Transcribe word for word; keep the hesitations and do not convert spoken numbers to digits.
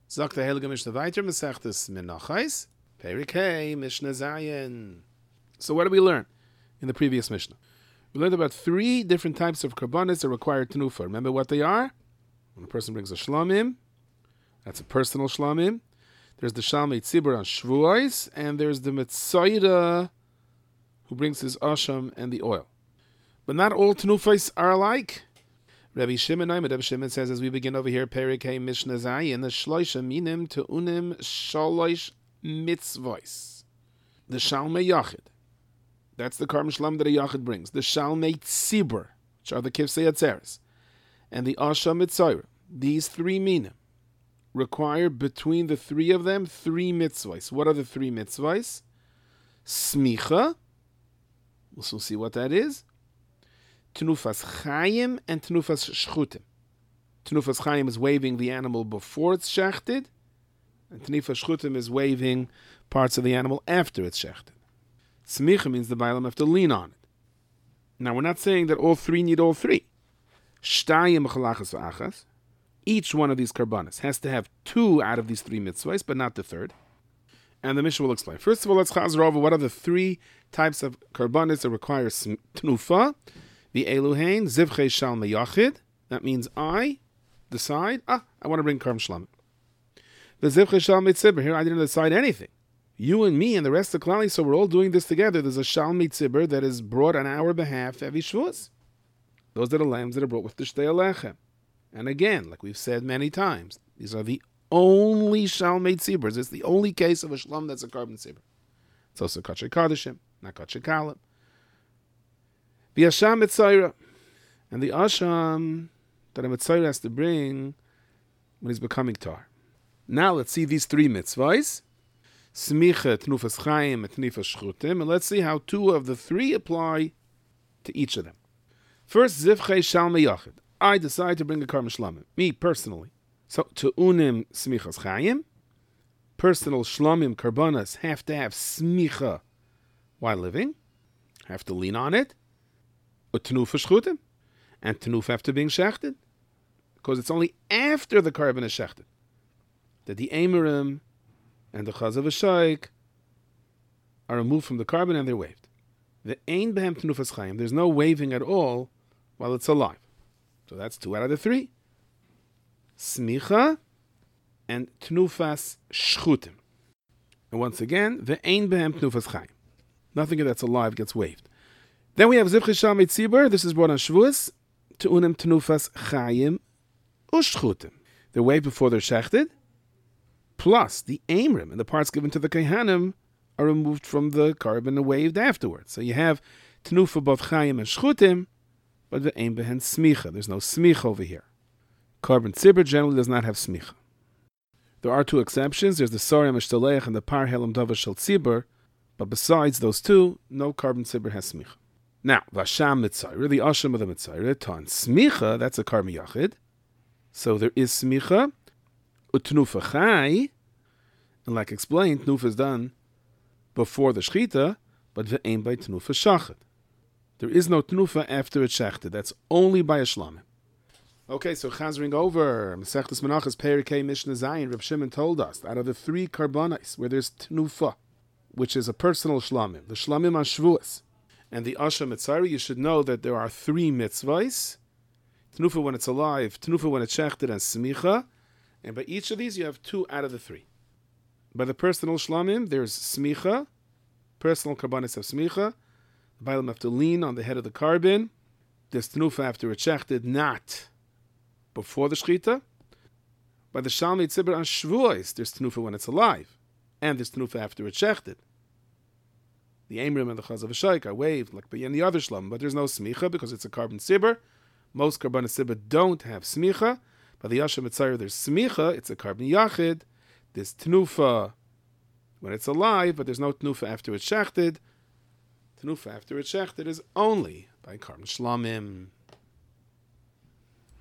Sagt der Heilige Mishnah weiter, Masechtes Menachos, Perek Hey, Mishnah Zayin. So what did we learn in the previous Mishnah? We learned about three different types of karbanis that require tenufa. Remember what they are? When a person brings a shlamim, that's a personal shlamim. There's the shalmei tzibur on shvuos, and there's the metzoida who brings his asham and the oil. But not all tenufos are alike. Rabbi Shimon, Rabbi Shimon says, as we begin over here, Perek Hey Mishnah Zayin, the shloisha minim to unim shalosh mitzvos. The shalmei yachid. That's the karm shlam that a yachid brings. The shalmei tzibur, which are the kivsei atzeres, and the asham mitzoira. These three minim require between the three of them three mitzvahs. What are the three mitzvahs? Smicha. We'll soon see what that is. Tenufas chayim and tenufas shchutim. Tenufas chayim is waving the animal before it's shechted, and tenufas shchutim is waving parts of the animal after it's shechted. Smicha means the bailam have to lean on it. Now we're not saying that all three need all three. Shtayim b'chalachas v'achas. Each one of these karbanis has to have two out of these three mitzvahs, but not the third. And the Mishnah will explain. First of all, let's chazar over what are the three types of karbanis that require tenufa. The eluhain zivchei shalmei yachid. That means I decide, ah, I want to bring karm shlam. The zivchei shalmei tzibur. Here I didn't decide anything. You and me and the rest of the klali, so we're all doing this together. There's a shalmei tzibur that is brought on our behalf every shvuos. Those are the lambs that are brought with the shtei alechem. And again, like we've said many times, these are the only shalmei tziburs. It's the only case of a shlam that's a carbon tzibur. It's also kachay kadashim, not kachay kalim. The asham mitzayra, and the asham that a mitzayra has to bring when he's becoming tar. Now let's see these three mitzvahs: smicha, tenufas chayim, and tenufas shchutim, and let's see how two of the three apply to each of them. First, zivchei shalmei yachid. I decide to bring a karm shlamim. Me personally. So to unim smichas chayim, personal shlamim karbanas have to have smicha while living, have to lean on it. Tenufa shchutim, and tenufa after being shechted, because it's only after the carbon is shechted that the amorim and the chazav v'shaik are removed from the carbon and they're waved. The ein behem tenufas chayim. There's no waving at all while it's alive. So that's two out of the three. Smicha and tenufas shchutim. And once again, the ein behem tenufas chayim. Nothing that's alive gets waved. Then we have zivchei shalmei tzibur. This is brought on shvuos to unim tenufas chayim ushchutim. They're waved before they're shechted. Plus, the amrim and the parts given to the kehanim are removed from the carbon and waved afterwards. So you have tenufa both chayim and shchutim, but the aim behen smicha. There's no smicha over here. Carbon tzibur generally does not have smicha. There are two exceptions. There's the sorya mishtaleach and the par helam dava shel tzibur, but besides those two, no carbon tzibur has smicha. Now, vasham mitzayra, the asham of the mitzayra, ton smicha, that's a karmi yachid. So there is smicha, utnufa chai, and like explained, tnufa is done before the shchita, but ve'ein by tnufa shachad. There is no tnufa after it's shechted. That's only by a shlamim. Okay, so chazring over, Masechtas Menachos Perek Hey Mishnah Zayin, Reb Shimon told us, out of the three karbanis where there's tnufa, which is a personal shlamim, the shlamim on shvuos, and the Asha Mitzayra, you should know that there are three mitzvahs. Tenufa when it's alive, Tenufa when it's shechted, and Smicha. And by each of these, you have two out of the three. By the personal shlamim, there's Smicha, personal karbanis of Smicha. The Bailam have to lean on the head of the carbon. There's Tenufa after it's shechted, not before the shchita. By the Shalmei Tzibur on Shvuos, there's Tenufa when it's alive. And there's Tenufa after it's shechted. The Amrim and the Chazav V'shaik are waved like in the other shlam, but there's no smicha because it's a carbon sibur. Most carbon sibur don't have smicha. By the Yasha Mitzayr, there's smicha, it's a carbon yachid. There's tenufa when it's alive, but there's no tenufa after it's shechted. Tenufa after it's shechted is only by carbon shlamim.